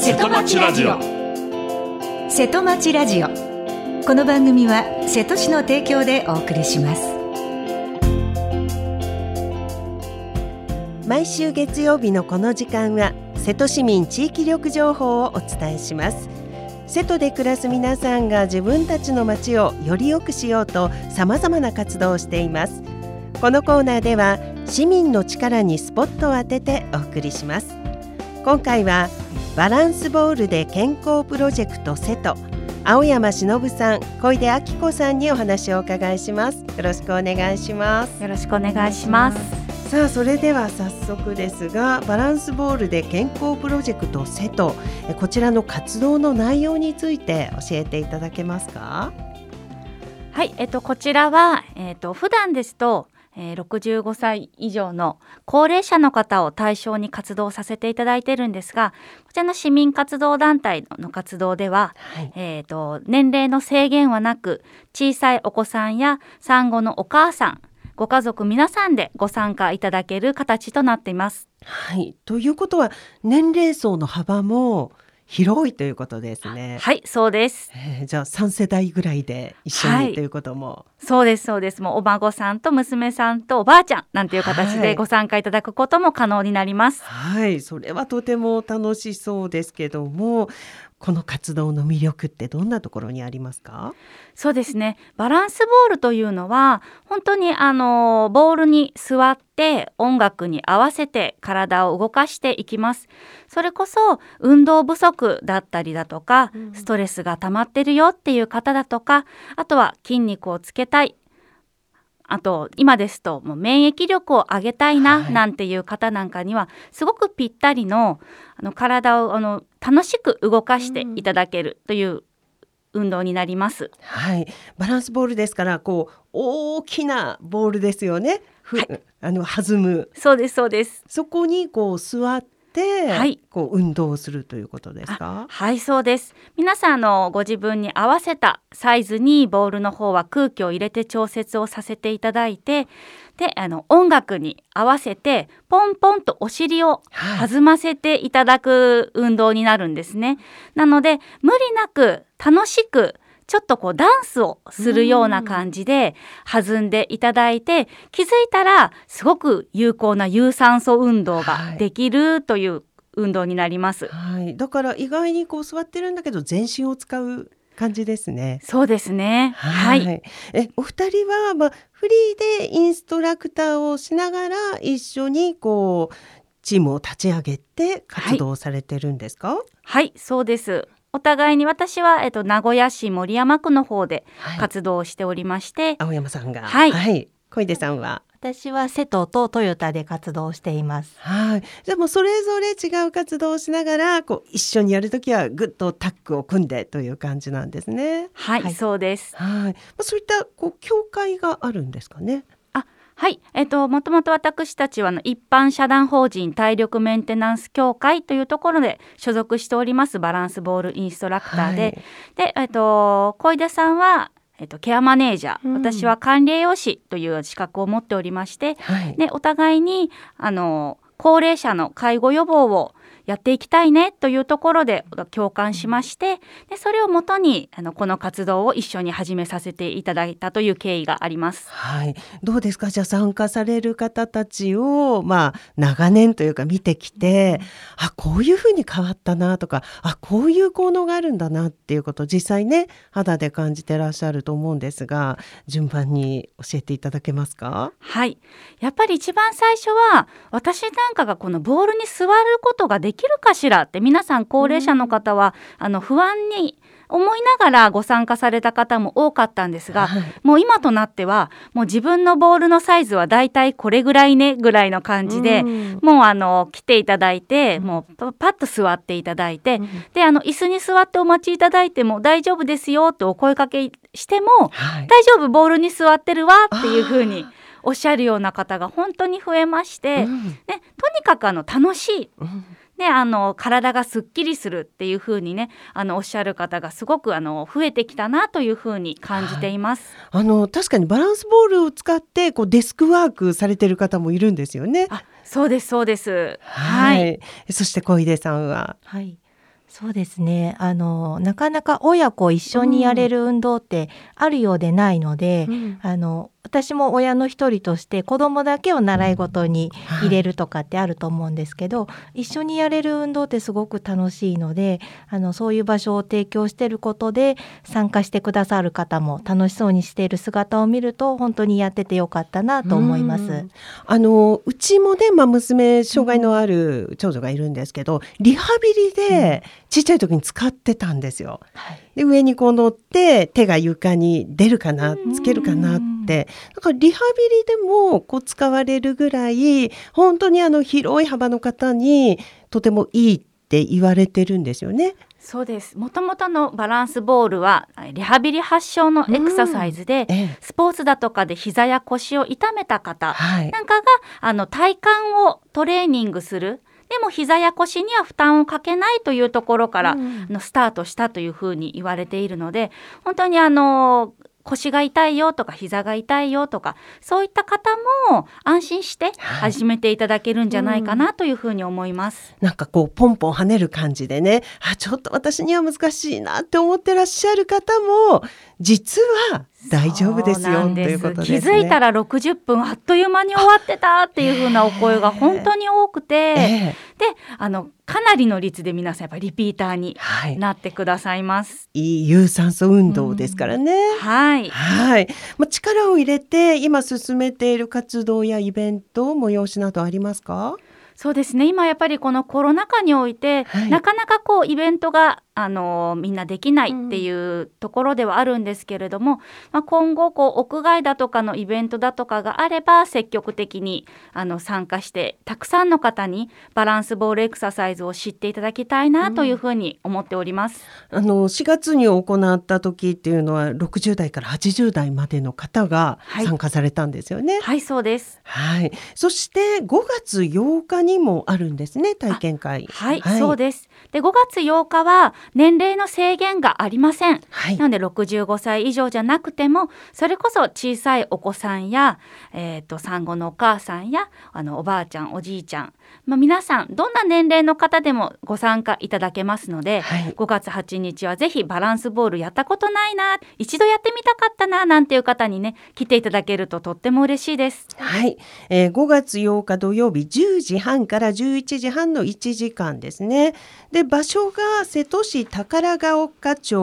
瀬戸町ラジオ。 瀬戸町ラジオ。この番組は瀬戸市の提供でお送りします。 毎週月曜日のこの時間は瀬戸市民地域力情報をお伝えします。瀬戸で暮らす皆さんが自分たちの街をより良くしようとさまざまな活動をしています。このコーナーでは市民の力にスポットを当ててお送りします。今回はバランスボールで健康プロジェクト瀬戸、青山忍さん、小出明子さんにお話をお伺いします。よろしくお願いします。 よろしくお願いします。 さあ、それでは早速ですが、バランスボールで健康プロジェクト瀬戸、こちらの活動の内容について教えていただけますか？ はい、こちらは、普段ですと65歳以上の高齢者の方を対象に活動させていただいているんですが、こちらの市民活動団体の活動では、年齢の制限はなく、小さいお子さんや産後のお母さん、ご家族皆さんでご参加いただける形となっています。 はい、ということは年齢層の幅も広いということですね。 はい、そうです。 じゃあ3世代ぐらいで一緒にということも、 そうですそうです。もうお孫さんと娘さんとおばあちゃんなんていう形でご参加いただくことも可能になります。 はい、それはとても楽しそうですけども、この活動の魅力ってどんなところにありますか？ そうですね、バランスボールというのは本当にボールに座って音楽に合わせて体を動かしていきます。それこそ運動不足だったりだとか、ストレスが溜まってるよっていう方だとか、あとは筋肉をつけたい、あと今ですともう免疫力を上げたいななんていう方なんかにはすごくぴったりの、体を楽しく動かしていただけるという運動になります。 はい、バランスボールですから大きなボールですよね。はい、弾む。 そうですそうです。 そこに座って、 はい、 運動をするということですか？ はい、そうです。皆さんご自分に合わせたサイズにボールの方は空気を入れて調節をさせていただいて、で音楽に合わせてポンポンとお尻を弾ませていただく運動になるんですね。なので無理なく楽しくちょっとダンスをするような感じで弾んでいただいて、気づいたらすごく有効な有酸素運動ができるという運動になります。 はい、だから意外に座ってるんだけど全身を使う感じですね。 そうですね。はい。 お二人は、フリーでインストラクターをしながら一緒にチームを立ち上げて活動されてるんですか？ はい、そうです。お互いに私は、名古屋市守山区の方で活動をしておりまして、 青山さんが、小出さんは？ 私は瀬戸とトヨタで活動しています。 はい。じゃあもうそれぞれ違う活動をしながら一緒にやるときはぐっとタッグを組んでという感じなんですね。 はい、そうです。 はい。そういった協会があるんですかね？ はい、もともと私たちは一般社団法人体力メンテナンス協会というところで所属しておりますバランスボールインストラクターで、で、小出さんはケアマネージャー、私は管理栄養士という資格を持っておりまして、でお互いに高齢者の介護予防をやっていきたいねというところで共感しまして、でそれをもとにこの活動を一緒に始めさせていただいたという経緯があります。 はい、どうですか？じゃあ参加される方たちを、長年というか見てきて、こういうふうに変わったなとか、こういう効能があるんだなっていうことを実際ね肌で感じてらっしゃると思うんですが、順番に教えていただけますか？ はい、やっぱり一番最初は私なんかがこのボールに座ることができるかしらって、皆さん高齢者の方は不安に思いながらご参加された方も多かったんですが、もう今となってはもう自分のボールのサイズはだいたいこれぐらいねぐらいの感じで、もう来ていただいて、もうパッと座っていただいて、で椅子に座ってお待ちいただいても大丈夫ですよとお声かけしても、大丈夫ボールに座ってるわっていうふうにおっしゃるような方が本当に増えまして、とにかく楽しい、で体がすっきりするっていう風にねおっしゃる方がすごく増えてきたなという風に感じています。 確かにバランスボールを使ってデスクワークされてる方もいるんですよね。 そうですそうです。 はい。そして小出さんは？ はい、 そうですね。なかなか親子一緒にやれる運動ってあるようでないので、私も親の一人として子供だけを習い事に入れるとかってあると思うんですけど、一緒にやれる運動ってすごく楽しいので、そういう場所を提供していることで参加してくださる方も楽しそうにしている姿を見ると本当にやっててよかったなと思います。 うちもね、娘障害のある長女がいるんですけど、リハビリでちっちゃい時に使ってたんですよ。で上にこう乗って手が床に出るかなつけるかなって、だからリハビリでもこう使われるぐらい本当に広い幅の方にとてもいいって言われてるんですよね。 そうです。もともとのバランスボールはリハビリ発祥のエクササイズで、スポーツだとかで膝や腰を痛めた方なんかが、体幹をトレーニングする、でも膝や腰には負担をかけないというところから、スタートしたというふうに言われているので、本当に腰が痛いよとか膝が痛いよとか、そういった方も安心して始めていただけるんじゃないかなというふうに思います。 なんかこうポンポン跳ねる感じでね、ちょっと私には難しいなって思ってらっしゃる方も実は大丈夫ですよということですね。 気づいたら60分あっという間に終わってたっていう風なお声が本当に多くて、でかなりの率で皆さんやっぱりリピーターになってくださいます。 いい有酸素運動ですからね。力を入れて今進めている活動やイベント、催しなどありますか？ そうですね。今やっぱりこのコロナ禍において、なかなかこうイベントがみんなできないっていうところではあるんですけれども、今後こう屋外だとかのイベントだとかがあれば積極的に参加してたくさんの方にバランスボールエクササイズを知っていただきたいなというふうに思っております。 4月に行った時っていうのは60代から80代までの方が参加されたんですよね。 はい、そうです。 そして5月8日にもあるんですね、体験会。 そうです。で5月8日は年齢の制限がありません。なので65歳以上じゃなくても、それこそ小さいお子さんや、産後のお母さんやおばあちゃんおじいちゃん、皆さんどんな年齢の方でもご参加いただけますので、5月8日はぜひバランスボールやったことないな、一度やってみたかったななんていう方にね来ていただけるととっても嬉しいです。 5月8日土曜日10時半から11時半の1時間ですね。で場所が瀬戸市宝ヶ丘町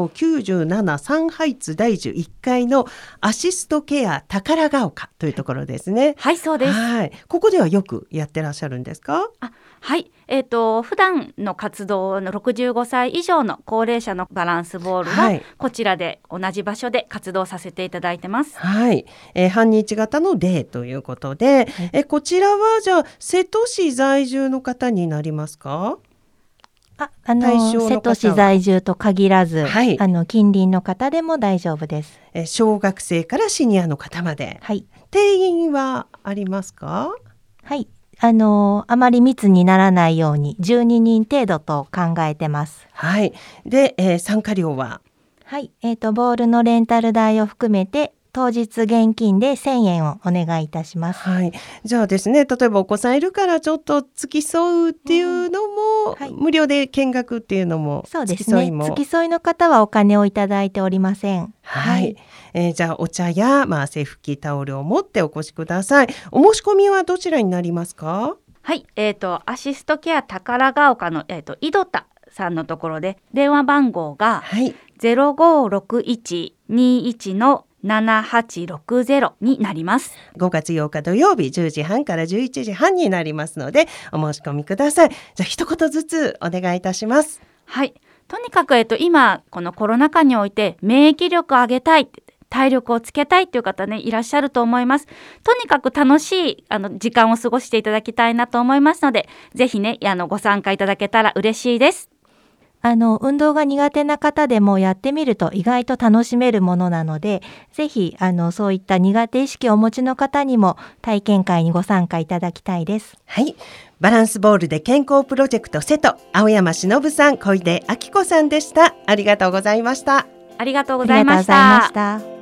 973ハイツ第11階のアシストケア宝ヶ丘というところですね。 そうです。 ここではよくやってらっしゃるんですか？ 普段の活動の65歳以上の高齢者のバランスボールはこちらで同じ場所で活動させていただいてます。 半日型のデーということで、こちらはじゃあ瀬戸市在住の方になりますか？ 瀬戸市在住と限らず、近隣の方でも大丈夫です。 小学生からシニアの方まで、定員はありますか？ あまり密にならないように12人程度と考えてます。 で、参加料は？ ボールのレンタル代を含めて当日現金で1000円をお願いいたします。 じゃあですね、例えばお子さんいるからちょっと付き添うっていうのも、無料で見学っていうのも、 そうですね、付き添いの方はお金をいただいておりません。 じゃあお茶や、汗拭きタオルを持ってお越しください。お申し込みはどちらになりますか？ アシストケア宝ヶ丘の、井戸田さんのところで電話番号が、056121の7860になります。 5月8日土曜日10時半から11時半になりますのでお申し込みください。じゃあ一言ずつお願いいたします。 とにかく、今このコロナ禍において免疫力を上げたい、体力をつけたいという方ねいらっしゃると思います。とにかく楽しい時間を過ごしていただきたいなと思いますので、ぜひねご参加いただけたら嬉しいです。 運動が苦手な方でもやってみると意外と楽しめるものなので、ぜひそういった苦手意識をお持ちの方にも体験会にご参加いただきたいです。 バランスボールで健康プロジェクト瀬戸、青山忍さん、小出明子さんでした。ありがとうございました。 ありがとうございました。